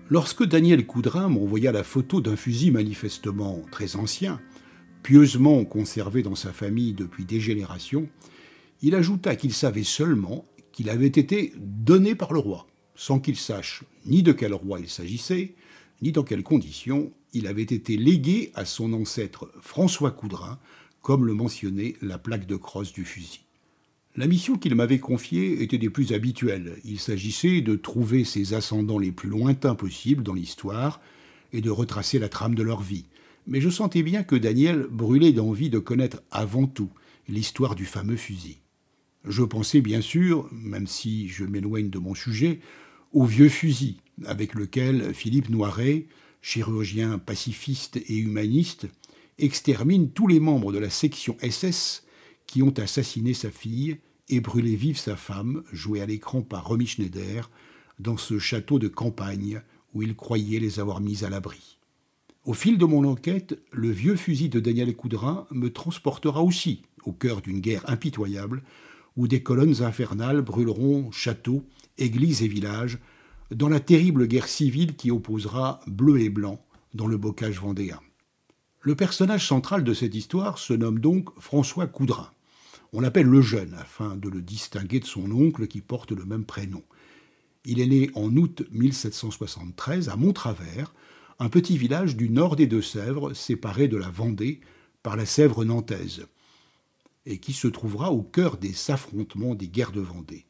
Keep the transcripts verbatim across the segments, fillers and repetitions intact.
Lorsque Daniel Coudrin m'envoya la photo d'un fusil manifestement très ancien, pieusement conservé dans sa famille depuis des générations, il ajouta qu'il savait seulement qu'il avait été donné par le roi, sans qu'il sache ni de quel roi il s'agissait, ni dans quelles conditions il avait été légué à son ancêtre François Coudrin, comme le mentionnait la plaque de crosse du fusil. La mission qu'il m'avait confiée était des plus habituelles. Il s'agissait de trouver ses ascendants les plus lointains possibles dans l'histoire et de retracer la trame de leur vie. Mais je sentais bien que Daniel brûlait d'envie de connaître avant tout l'histoire du fameux fusil. Je pensais bien sûr, même si je m'éloigne de mon sujet, au vieux fusil avec lequel Philippe Noiret, chirurgien pacifiste et humaniste, extermine tous les membres de la section S S qui ont assassiné sa fille et brûlé vive sa femme, jouée à l'écran par Romy Schneider, dans ce château de campagne où il croyait les avoir mis à l'abri. Au fil de mon enquête, le vieux fusil de Daniel Coudrin me transportera aussi au cœur d'une guerre impitoyable où des colonnes infernales brûleront châteaux, églises et villages dans la terrible guerre civile qui opposera bleu et blanc dans le bocage vendéen. Le personnage central de cette histoire se nomme donc François Coudrin. On l'appelle le Jeune, afin de le distinguer de son oncle qui porte le même prénom. Il est né en août mille sept cent soixante-treize à Montravers, un petit village du nord des Deux-Sèvres, séparé de la Vendée par la Sèvre nantaise, et qui se trouvera au cœur des affrontements des guerres de Vendée.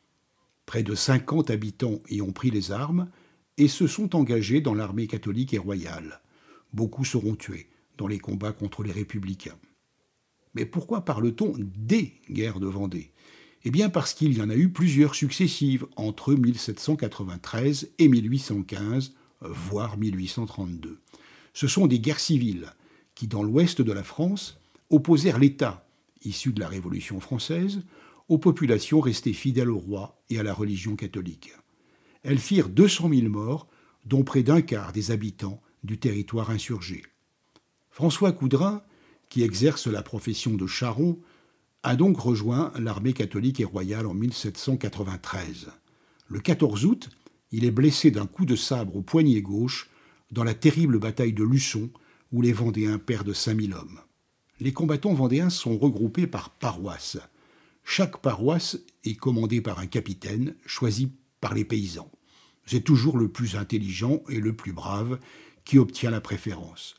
Près de cinquante habitants y ont pris les armes et se sont engagés dans l'armée catholique et royale. Beaucoup seront tués dans les combats contre les républicains. Mais pourquoi parle-t-on des guerres de Vendée ? Eh bien parce qu'il y en a eu plusieurs successives entre mille sept cent quatre-vingt-treize et mille huit cent quinze, voire mille huit cent trente-deux. Ce sont des guerres civiles qui, dans l'ouest de la France, opposèrent l'État, issu de la Révolution française, aux populations restées fidèles au roi et à la religion catholique. Elles firent deux cent mille morts, dont près d'un quart des habitants du territoire insurgé. François Coudrin, qui exerce la profession de charron, a donc rejoint l'armée catholique et royale en mille sept cent quatre-vingt-treize. Le quatorze août, il est blessé d'un coup de sabre au poignet gauche dans la terrible bataille de Luçon, où les Vendéens perdent cinq mille hommes. Les combattants vendéens sont regroupés par paroisse. Chaque paroisse est commandée par un capitaine choisi par les paysans. C'est toujours le plus intelligent et le plus brave qui obtient la préférence.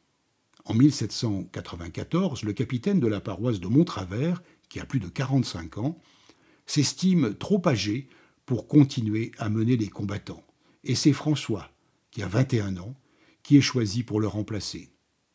En mille sept cent quatre-vingt-quatorze, le capitaine de la paroisse de Montravers, qui a plus de quarante-cinq ans, s'estime trop âgé pour continuer à mener les combattants. Et c'est François, qui a vingt et un ans, qui est choisi pour le remplacer.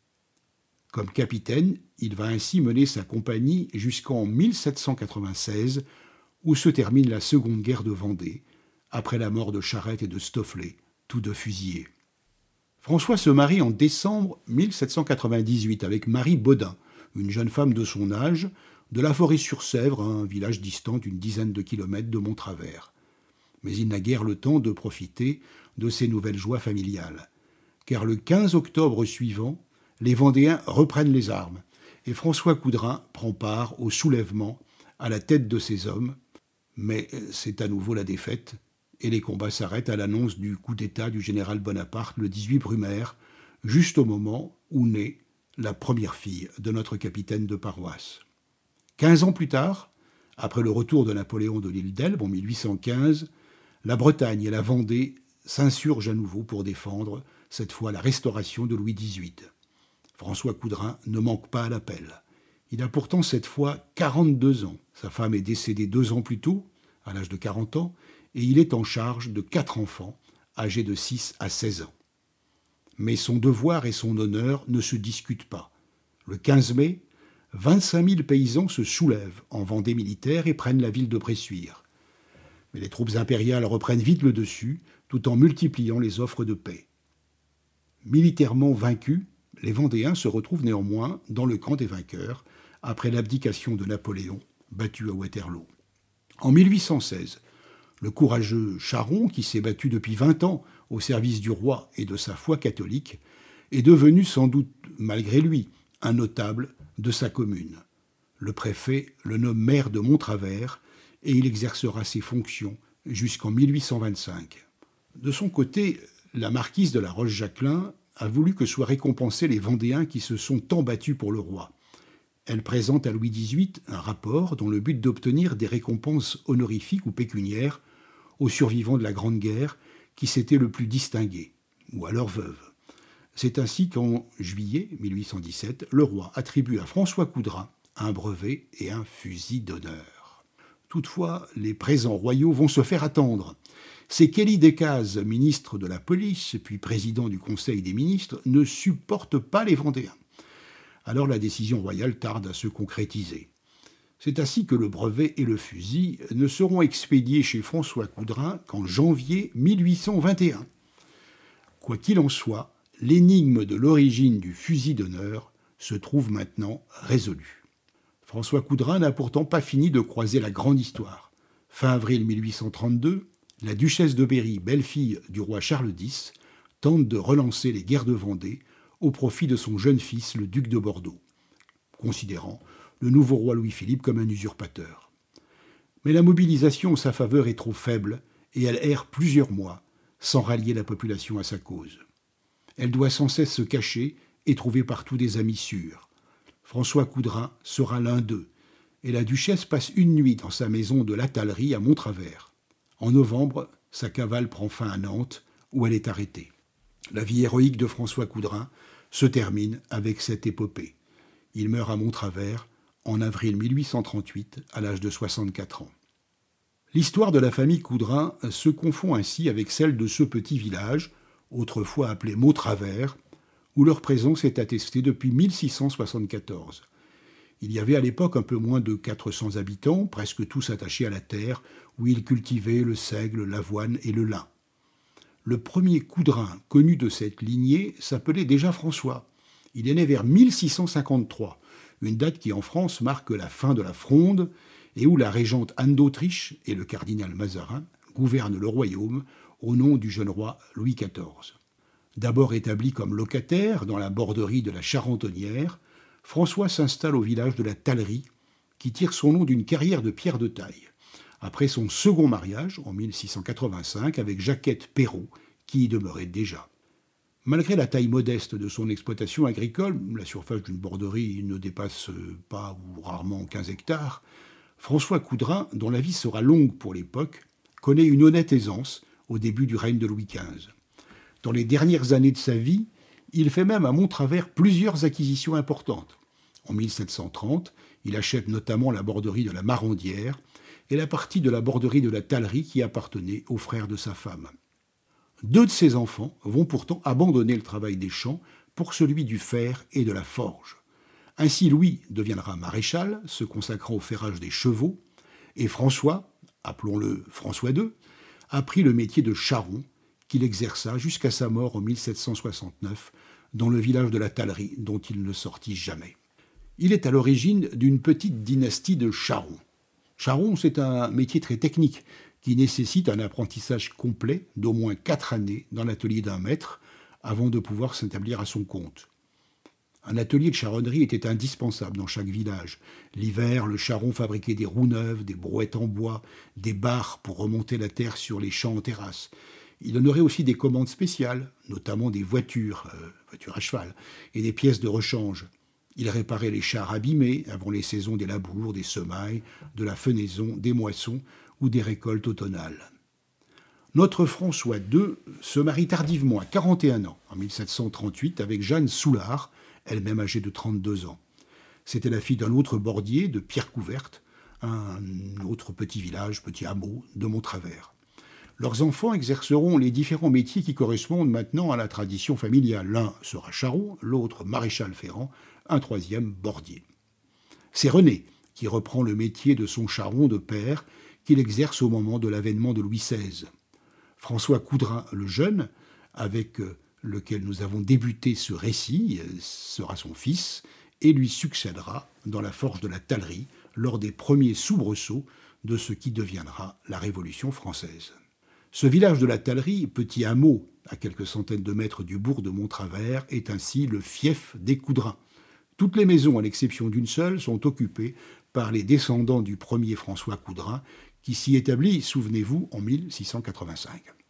Comme capitaine, il va ainsi mener sa compagnie jusqu'en mille sept cent quatre-vingt-seize, où se termine la Seconde Guerre de Vendée, après la mort de Charette et de Stofflet, tous deux fusillés. François se marie en décembre mille sept cent quatre-vingt-dix-huit avec Marie Baudin, une jeune femme de son âge, de la Forêt-sur-Sèvre, un village distant d'une dizaine de kilomètres de Montravers. Mais il n'a guère le temps de profiter de ces nouvelles joies familiales. Car le quinze octobre suivant, les Vendéens reprennent les armes et François Coudrin prend part au soulèvement à la tête de ses hommes. Mais c'est à nouveau la défaite et les combats s'arrêtent à l'annonce du coup d'État du général Bonaparte le dix-huit Brumaire, juste au moment où naît la première fille de notre capitaine de paroisse. Quinze ans plus tard, après le retour de Napoléon de l'île d'Elbe en mille huit cent quinze, la Bretagne et la Vendée s'insurgent à nouveau pour défendre, cette fois, la restauration de Louis dix-huit. François Coudrin ne manque pas à l'appel. Il a pourtant cette fois quarante-deux ans. Sa femme est décédée deux ans plus tôt, à l'âge de quarante ans, et il est en charge de quatre enfants, âgés de six à seize ans. Mais son devoir et son honneur ne se discutent pas. Le quinze mai, vingt-cinq mille paysans se soulèvent en Vendée militaire et prennent la ville de Bressuire. Mais les troupes impériales reprennent vite le dessus, tout en multipliant les offres de paix. Militairement vaincus, les Vendéens se retrouvent néanmoins dans le camp des vainqueurs, après l'abdication de Napoléon, battu à Waterloo. En mille huit cent seize, le courageux Charron, qui s'est battu depuis vingt ans au service du roi et de sa foi catholique, est devenu sans doute, malgré lui, un notable de sa commune. Le préfet le nomme maire de Montravers et il exercera ses fonctions jusqu'en mille huit cent vingt-cinq. De son côté, La marquise de la Roche-Jacquelin a voulu que soient récompensés les Vendéens qui se sont tant battus pour le roi. Elle présente à Louis dix-huit un rapport dans le but d'obtenir des récompenses honorifiques ou pécuniaires aux survivants de la Grande Guerre qui s'étaient le plus distingués, ou à leurs veuves. C'est ainsi qu'en juillet mille huit cent dix-sept, le roi attribue à François Coudrain un brevet et un fusil d'honneur. Toutefois, les présents royaux vont se faire attendre. C'est qu'Élie Decazes, ministre de la Police, puis président du Conseil des ministres, ne supporte pas les Vendéens. Alors la décision royale tarde à se concrétiser. C'est ainsi que le brevet et le fusil ne seront expédiés chez François Coudrain qu'en janvier mille huit cent vingt et un. Quoi qu'il en soit, l'énigme de l'origine du fusil d'honneur se trouve maintenant résolue. François Coudrain n'a pourtant pas fini de croiser la grande histoire. Fin avril mille huit cent trente-deux, la duchesse de Berry, belle-fille du roi Charles dix, tente de relancer les guerres de Vendée au profit de son jeune fils, le duc de Bordeaux, considérant le nouveau roi Louis-Philippe comme un usurpateur. Mais la mobilisation en sa faveur est trop faible et elle erre plusieurs mois sans rallier la population à sa cause. Elle doit sans cesse se cacher et trouver partout des amis sûrs. François Coudrain sera l'un d'eux et la duchesse passe une nuit dans sa maison de l'Atalerie à Montravert. En novembre, sa cavale prend fin à Nantes, où elle est arrêtée. La vie héroïque de François Coudrain se termine avec cette épopée. Il meurt à Montravert en avril mille huit cent trente-huit, à l'âge de soixante-quatre ans. L'histoire de la famille Coudrain se confond ainsi avec celle de ce petit village, autrefois appelé Montravert, où leur présence est attestée depuis mille six cent soixante-quatorze. Il y avait à l'époque un peu moins de quatre cents habitants, presque tous attachés à la terre, où ils cultivaient le seigle, l'avoine et le lin. Le premier Coudrain connu de cette lignée s'appelait déjà François. Il est né vers mille six cent cinquante-trois, une date qui en France marque la fin de la Fronde et où la régente Anne d'Autriche et le cardinal Mazarin gouvernent le royaume au nom du jeune roi Louis quatorze. D'abord établi comme locataire dans la borderie de la Charentonnière, François s'installe au village de la Talerie, qui tire son nom d'une carrière de pierre de taille, après son second mariage, en mille six cent quatre-vingt-cinq, avec Jacquette Perrot, qui y demeurait déjà. Malgré la taille modeste de son exploitation agricole, la surface d'une borderie ne dépasse pas ou rarement quinze hectares, François Coudrain, dont la vie sera longue pour l'époque, connaît une honnête aisance au début du règne de Louis quinze. Dans les dernières années de sa vie, il fait même à Montravert plusieurs acquisitions importantes. En mille sept cent trente, il achète notamment la borderie de la Marandière et la partie de la borderie de la Talerie qui appartenait aux frères de sa femme. Deux de ses enfants vont pourtant abandonner le travail des champs pour celui du fer et de la forge. Ainsi Louis deviendra maréchal, se consacrant au ferrage des chevaux, et François, appelons-le François deux, a pris le métier de charron qu'il exerça jusqu'à sa mort en mille sept cent soixante-neuf dans le village de la Talerie dont il ne sortit jamais. Il est à l'origine d'une petite dynastie de charrons. Charron, c'est un métier très technique qui nécessite un apprentissage complet d'au moins quatre années dans l'atelier d'un maître avant de pouvoir s'établir à son compte. Un atelier de charronnerie était indispensable dans chaque village. L'hiver, le charron fabriquait des roues neuves, des brouettes en bois, des barres pour remonter la terre sur les champs en terrasse. Il honorait aussi des commandes spéciales, notamment des voitures, euh, voitures à cheval, et des pièces de rechange. Il réparait les chars abîmés avant les saisons des labours, des semailles, de la fenaison, des moissons ou des récoltes automnales. Notre François deux se marie tardivement à quarante et un ans, en mille sept cent trente-huit, avec Jeanne Soulard, elle-même âgée de trente-deux ans. C'était la fille d'un autre bordier de Pierre-Couverte, un autre petit village, petit hameau de Montravert. Leurs enfants exerceront les différents métiers qui correspondent maintenant à la tradition familiale. L'un sera charron, l'autre maréchal ferrant, un troisième bordier. C'est René qui reprend le métier de son charron de père qu'il exerce au moment de l'avènement de Louis seize. François Coudrain le jeune, avec lequel nous avons débuté ce récit, sera son fils et lui succédera dans la forge de la Talerie lors des premiers soubresauts de ce qui deviendra la Révolution française. Ce village de la Talerie, petit hameau à quelques centaines de mètres du bourg de Montravert, est ainsi le fief des Coudrain. Toutes les maisons, à l'exception d'une seule, sont occupées par les descendants du premier François Coudrain, qui s'y établit, souvenez-vous, en mille six cent quatre-vingt-cinq.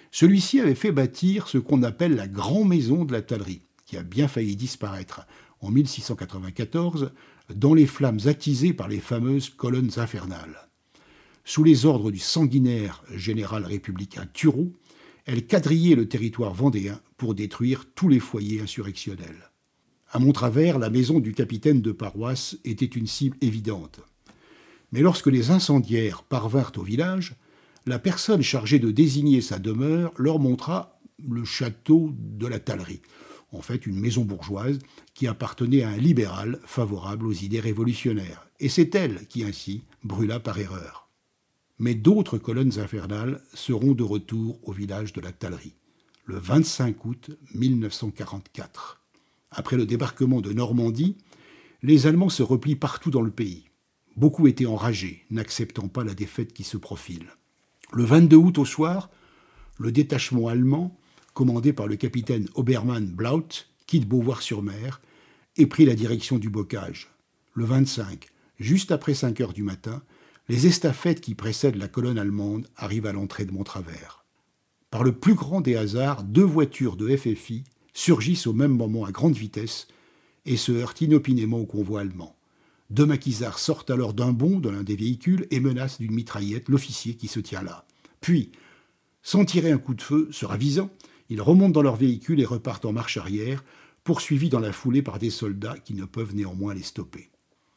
Celui-ci avait fait bâtir ce qu'on appelle la Grande Maison de la Tallerie, qui a bien failli disparaître en mille six cent quatre-vingt-quatorze dans les flammes attisées par les fameuses colonnes infernales. Sous les ordres du sanguinaire général républicain Turreau, elle quadrillait le territoire vendéen pour détruire tous les foyers insurrectionnels. À Montravers, la maison du capitaine de paroisse était une cible évidente. Mais lorsque les incendiaires parvinrent au village, la personne chargée de désigner sa demeure leur montra le château de la Tallerie, en fait une maison bourgeoise qui appartenait à un libéral favorable aux idées révolutionnaires. Et c'est elle qui ainsi brûla par erreur. Mais d'autres colonnes infernales seront de retour au village de la Tallerie, le vingt-cinq août mille neuf cent quarante-quatre. Après le débarquement de Normandie, les Allemands se replient partout dans le pays. Beaucoup étaient enragés, n'acceptant pas la défaite qui se profile. Le vingt-deux août au soir, le détachement allemand, commandé par le capitaine Obermann Blaut, quitte Beauvoir-sur-Mer et prit la direction du bocage. Le vingt-cinq, juste après cinq heures du matin, les estafettes qui précèdent la colonne allemande arrivent à l'entrée de Montravers. Par le plus grand des hasards, deux voitures de F F I surgissent au même moment à grande vitesse et se heurtent inopinément au convoi allemand. Deux maquisards sortent alors d'un bond de l'un des véhicules et menacent d'une mitraillette l'officier qui se tient là. Puis, sans tirer un coup de feu, se ravisant, ils remontent dans leur véhicule et repartent en marche arrière, poursuivis dans la foulée par des soldats qui ne peuvent néanmoins les stopper.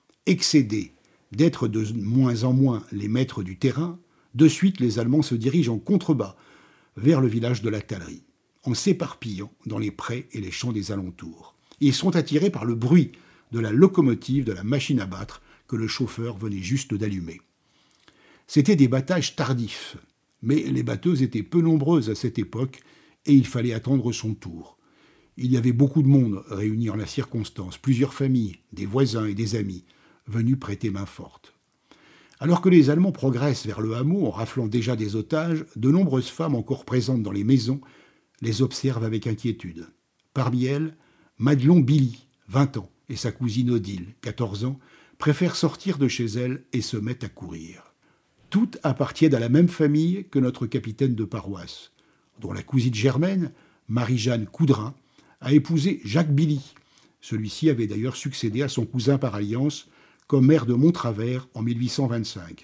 Excédés d'être de moins en moins les maîtres du terrain, de suite les Allemands se dirigent en contrebas vers le village de la Tallerie, en s'éparpillant dans les prés et les champs des alentours. Ils sont attirés par le bruit de la locomotive de la machine à battre que le chauffeur venait juste d'allumer. C'étaient des battages tardifs, mais les batteuses étaient peu nombreuses à cette époque et il fallait attendre son tour. Il y avait beaucoup de monde réuni en la circonstance, plusieurs familles, des voisins et des amis, venus prêter main forte. Alors que les Allemands progressent vers le hameau en raflant déjà des otages, de nombreuses femmes encore présentes dans les maisons les observent avec inquiétude. Parmi elles, Madelon Billy, vingt ans, et sa cousine Odile, quatorze ans, préfèrent sortir de chez elle et se mettent à courir. Toutes appartiennent à la même famille que notre capitaine de paroisse, dont la cousine germaine, Marie-Jeanne Coudrin, a épousé Jacques Billy. Celui-ci avait d'ailleurs succédé à son cousin par alliance comme maire de Montravers en mille huit cent vingt-cinq.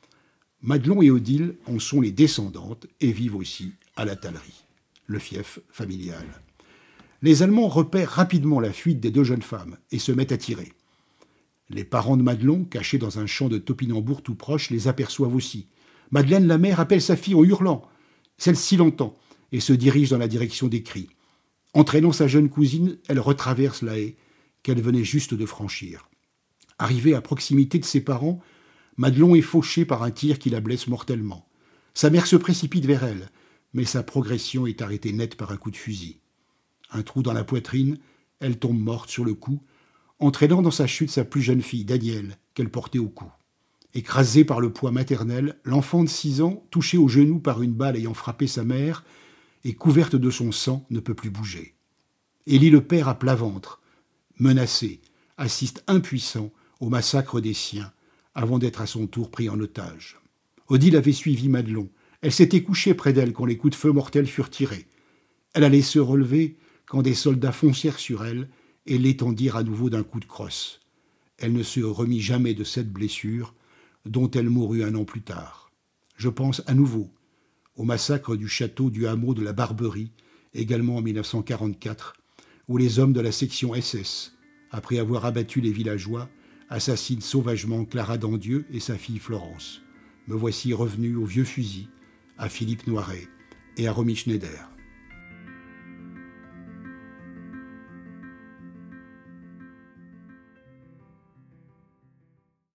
Madelon et Odile en sont les descendantes et vivent aussi à la Tallerie, le fief familial. Les Allemands repèrent rapidement la fuite des deux jeunes femmes et se mettent à tirer. Les parents de Madelon, cachés dans un champ de topinambour tout proche, les aperçoivent aussi. Madeleine, la mère, appelle sa fille en hurlant. Celle-ci l'entend et se dirige dans la direction des cris. Entraînant sa jeune cousine, elle retraverse la haie qu'elle venait juste de franchir. Arrivée à proximité de ses parents, Madelon est fauchée par un tir qui la blesse mortellement. Sa mère se précipite vers elle, mais sa progression est arrêtée net par un coup de fusil. Un trou dans la poitrine, elle tombe morte sur le coup, entraînant dans sa chute sa plus jeune fille, Danielle, qu'elle portait au cou. Écrasée par le poids maternel, l'enfant de six ans, touchée au genou par une balle ayant frappé sa mère, et couverte de son sang, ne peut plus bouger. Élie le père à plat ventre, menacé, assiste impuissant au massacre des siens, avant d'être à son tour pris en otage. Odile avait suivi Madelon. Elle s'était couchée près d'elle quand les coups de feu mortels furent tirés. Elle allait se relever quand des soldats foncèrent sur elle et l'étendirent à nouveau d'un coup de crosse. Elle ne se remit jamais de cette blessure, dont elle mourut un an plus tard. Je pense à nouveau au massacre du château du hameau de la Barberie, également en mille neuf cent quarante-quatre, où les hommes de la section S S, après avoir abattu les villageois, assassinent sauvagement Clara Dandieu et sa fille Florence. Me voici revenu au vieux fusil, à Philippe Noiret et à Romy Schneider.